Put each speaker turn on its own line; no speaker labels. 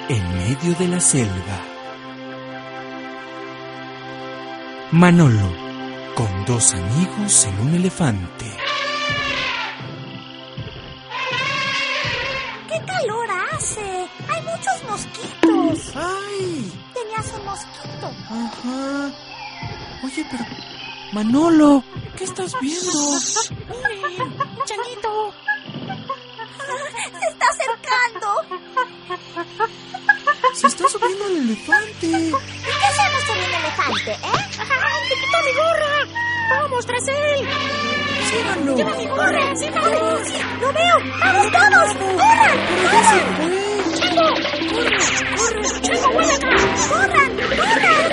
en medio de la selva. Manolo, con dos amigos en un elefante.
¡Qué calor hace! ¡Hay muchos mosquitos!
¡Ay!
Tenías un mosquito.
Ajá. Oye, pero... Manolo, ¿qué estás viendo?
¡Miren! ¡Un changuito! ¡Se está acercando!
Se está subiendo el elefante.
¿Y qué hacemos con un elefante,
¡Ay, te quitó mi gorra! ¡Vamos tras él!
¡Síganlo!
¡Lleva mi gorra! ¡Síganlo!
¡Sí! ¡Lo veo! ¡Vamos todos! ¡Corran!
¡Pero ya se fue!
¡Chango! ¡Corre! ¡Corre! ¡Chango, vuelve acá!
¡Corran! ¡Corran!